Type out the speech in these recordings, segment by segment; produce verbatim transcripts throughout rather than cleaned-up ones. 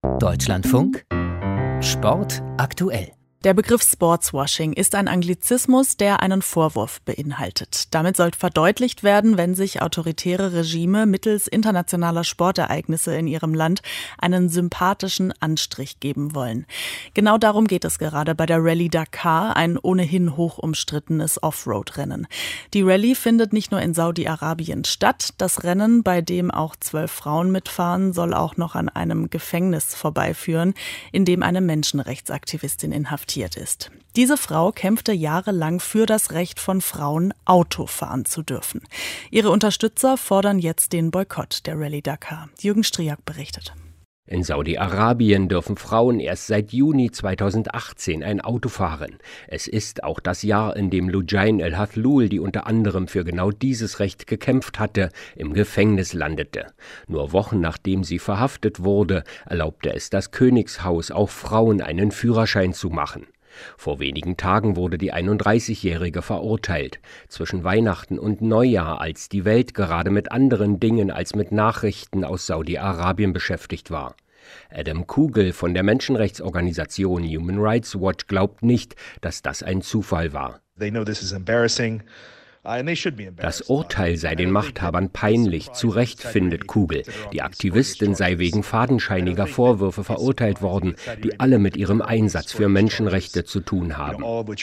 Deutschlandfunk Sport aktuell. Der Begriff Sportswashing ist ein Anglizismus, der einen Vorwurf beinhaltet. Damit soll verdeutlicht werden, wenn sich autoritäre Regime mittels internationaler Sportereignisse in ihrem Land einen sympathischen Anstrich geben wollen. Genau darum geht es gerade bei der Rallye Dakar, ein ohnehin hoch umstrittenes Offroad-Rennen. Die Rallye findet nicht nur in Saudi-Arabien statt. Das Rennen, bei dem auch zwölf Frauen mitfahren, soll auch noch an einem Gefängnis vorbeiführen, in dem eine Menschenrechtsaktivistin inhaftiert ist. Diese Frau kämpfte jahrelang für das Recht von Frauen, Auto fahren zu dürfen. Ihre Unterstützer fordern jetzt den Boykott der Rallye Dakar. Jürgen Striak berichtet. In Saudi-Arabien dürfen Frauen erst seit Juni zweitausendachtzehn ein Auto fahren. Es ist auch das Jahr, in dem Loujain El Hathloul, die unter anderem für genau dieses Recht gekämpft hatte, im Gefängnis landete. Nur Wochen nachdem sie verhaftet wurde, erlaubte es das Königshaus, auch Frauen einen Führerschein zu machen. Vor wenigen Tagen wurde die einunddreißigjährige verurteilt. Zwischen Weihnachten und Neujahr, als die Welt gerade mit anderen Dingen als mit Nachrichten aus Saudi-Arabien beschäftigt war. Adam Kugel von der Menschenrechtsorganisation Human Rights Watch glaubt nicht, dass das ein Zufall war. They know this is embarrassing. Das Urteil sei den Machthabern peinlich, zu Recht, findet Kugel. Die Aktivistin sei wegen fadenscheiniger Vorwürfe verurteilt worden, die alle mit ihrem Einsatz für Menschenrechte zu tun haben.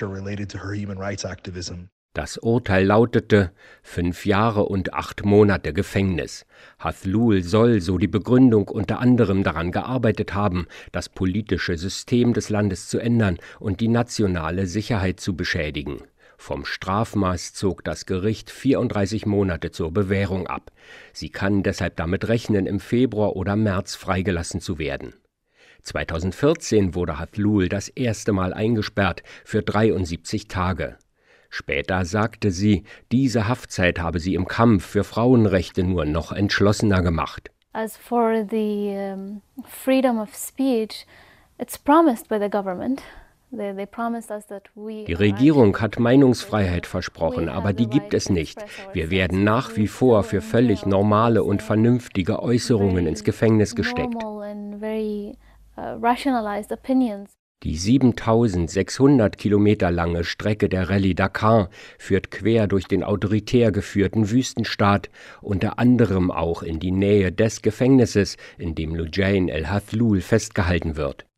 Das Urteil lautete fünf Jahre und acht Monate Gefängnis. Hathloul soll, so die Begründung, unter anderem daran gearbeitet haben, das politische System des Landes zu ändern und die nationale Sicherheit zu beschädigen. Vom Strafmaß zog das Gericht vierunddreißig Monate zur Bewährung ab. Sie kann deshalb damit rechnen, im Februar oder März freigelassen zu werden. zweitausendvierzehn wurde Hathloul das erste Mal eingesperrt für dreiundsiebzig Tage. Später sagte sie, diese Haftzeit habe sie im Kampf für Frauenrechte nur noch entschlossener gemacht. As for the um, freedom of speech, it's promised by the government. Die Regierung hat Meinungsfreiheit versprochen, aber die gibt es nicht. Wir werden nach wie vor für völlig normale und vernünftige Äußerungen ins Gefängnis gesteckt. Die siebentausendsechshundert Kilometer lange Strecke der Rallye Dakar führt quer durch den autoritär geführten Wüstenstaat, unter anderem auch in die Nähe des Gefängnisses, in dem Loujain El Hathloul festgehalten wird.